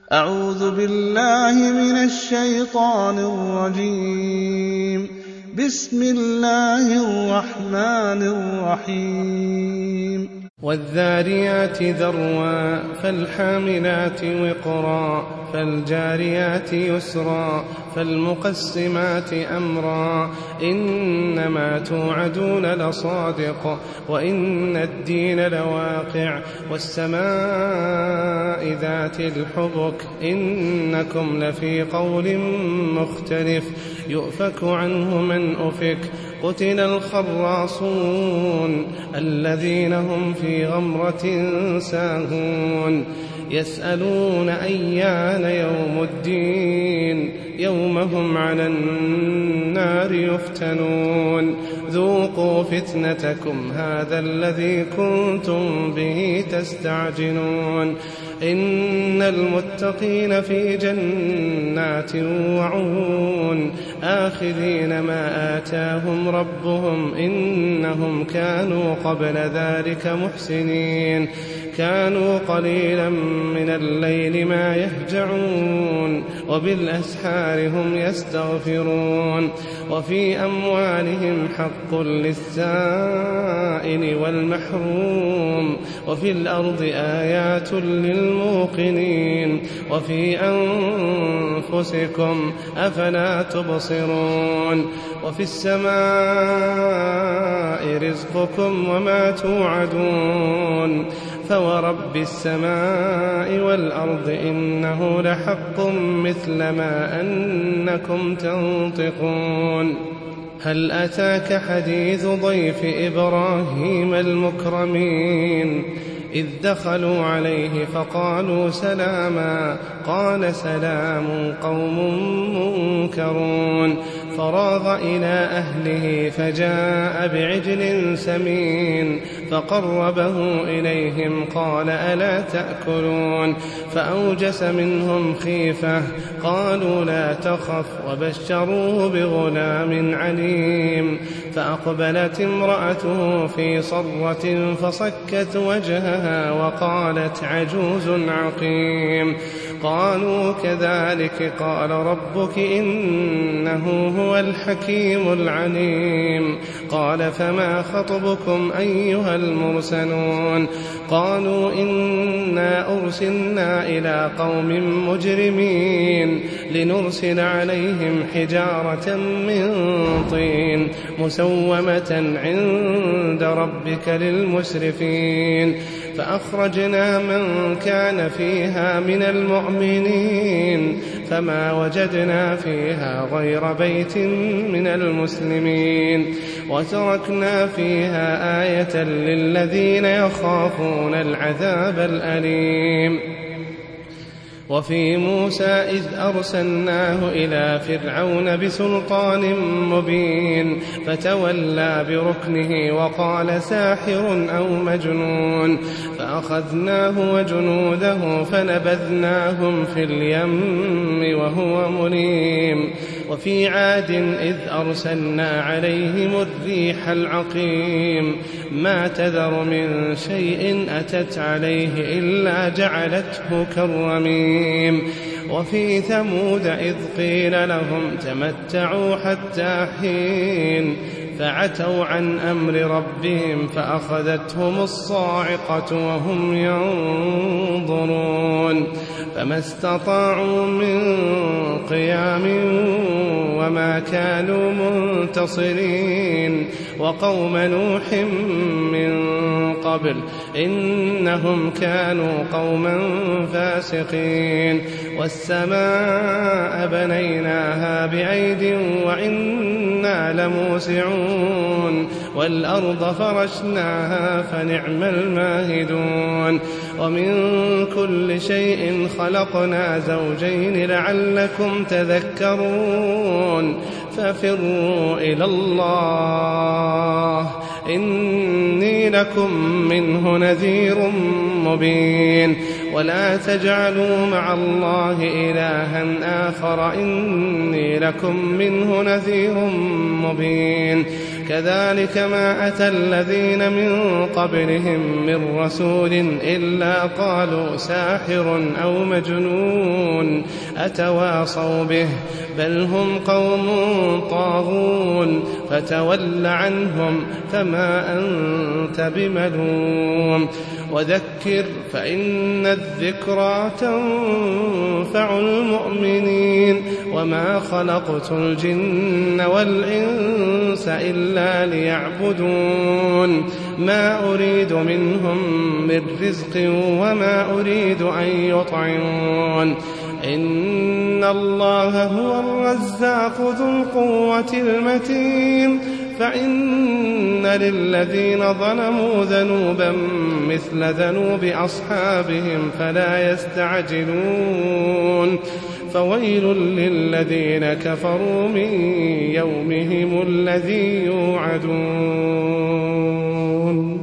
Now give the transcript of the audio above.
أعوذ بالله من الشيطان الرجيم. بسم الله الرحمن الرحيم. والذاريات ذروا فالحاملات وقرا فالجاريات يسرا فالمقسمات أمرا إنما توعدون لصادق وإن الدين لواقع والسماء ذات الحبك إنكم لفي قول مختلف يؤفك عنه من أفك قتل الخراصون الذين هم في غمرة ساهون يسألون أيان يوم الدين يوم هم على النار يفتنون ذوقوا فتنتكم هذا الذي كنتم به تستعجلون إن المتقين في جنات وعيون آخذين ما آتاهم ربهم إنهم كانوا قبل ذلك محسنين كانوا قليلا من الليل ما يهجعون وبالأسحار هم يستغفرون وفي أموالهم حق للسائل والمحروم وفي الأرض آيات للموقنين وفي أنفسكم أفلا تبصرون وفي السماء رزقكم وما توعدون فورب السماء والأرض إنه لحق مثل ما أنكم تنطقون هل أتاك حديث ضيف إبراهيم المكرمين إذ دخلوا عليه فقالوا سلاما قال سلام قوم منكرون فراغ إلى أهله فجاء بعجل سمين فقربه إليهم قال ألا تأكلون فأوجس منهم خيفة قالوا لا تخف وبشروه بغلام عليم فأقبلت امرأته في صرة فصكت وجهها وقالت عجوز عقيم قالوا كذلك قال ربك إنه هو الحكيم العليم قال فما خطبكم أيها المرسلون قالوا إنا أرسلنا إلى قوم مجرمين لنرسل عليهم حجارة من طين مسومة عند ربك للمسرفين فأخرجنا من كان فيها من المؤمنين فما وجدنا فيها غير بيت من المسلمين وتركنا فيها آية للذين يخافون العذاب الأليم وفي موسى إذ أرسلناه إلى فرعون بسلطان مبين فتولى بركنه وقال ساحر أو مجنون فأخذناه وجنوده فنبذناهم في اليم وهو مليم وفي عاد إذ أرسلنا عليهم الريح العقيم ما تذر من شيء أتت عليه إلا جعلته كالرميم وفي ثمود إذ قيل لهم تمتعوا حتى حين فعتوا عن أمر ربهم فأخذتهم الصاعقة وهم ينظرون فما استطاعوا من قيام وما كانوا منتصرين وقوم نوح من قبل إنهم كانوا قوما فاسقين والسماء بنيناها بأيد وإنا لموسعون والأرض فرشناها فنعم الماهدون ومن كل شيء خلقنا زوجين لعلكم تذكرون ففروا إلى الله إني لكم منه نذير مبين ولا تجعلوا مع الله إلها آخر إني لكم منه نذير مبين كذلك ما أتى الذين من قبلهم من رسول إلا قالوا ساحر أو مجنون أتواصوا به بل هم قوم طاغون فتول عنهم فما أنت بملوم وذكر فإن الذكرى تنفع المؤمنين وما خلقت الجن والإنس إلا ليعبدون ما أريد منهم من رزق وما أريد أن يطعمون إن الله هو الرزاق ذو القوة المتين فإن للذين ظلموا ذنوبا مثل ذنوب أصحابهم فلا يستعجلون فويل للذين كفروا من يومهم الذي يوعدون